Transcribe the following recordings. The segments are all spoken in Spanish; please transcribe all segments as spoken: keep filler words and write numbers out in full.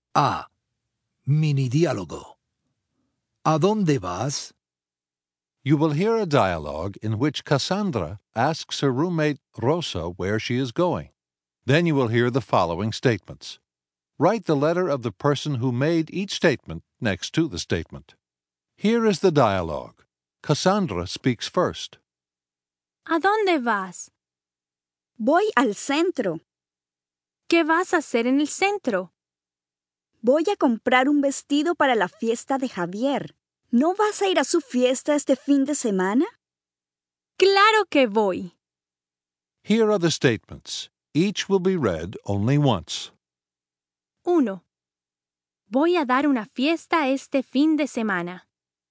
A. Mini diálogo. ¿A dónde vas? You will hear a dialogue in which Cassandra asks her roommate Rosa where she is going. Then you will hear the following statements. Write the letter of the person who made each statement next to the statement. Here is the dialogue. Cassandra speaks first. ¿A dónde vas? Voy al centro. ¿Qué vas a hacer en el centro? Voy a comprar un vestido para la fiesta de Javier. ¿No vas a ir a su fiesta este fin de semana? ¡Claro que voy! Here are the statements. Each will be read only once. uno. Voy a dar una fiesta este fin de semana.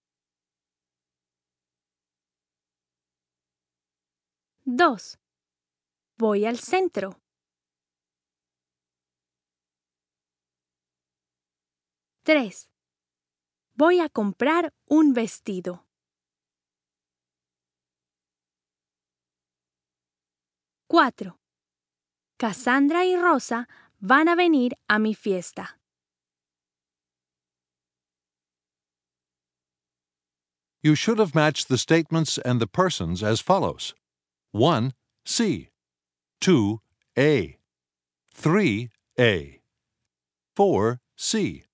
dos. Voy al centro. tres. Voy a comprar un vestido. cuatro. Cassandra y Rosa van a venir a mi fiesta. You should have matched the statements and the persons as follows. one. C. two. A. three. A. four. C.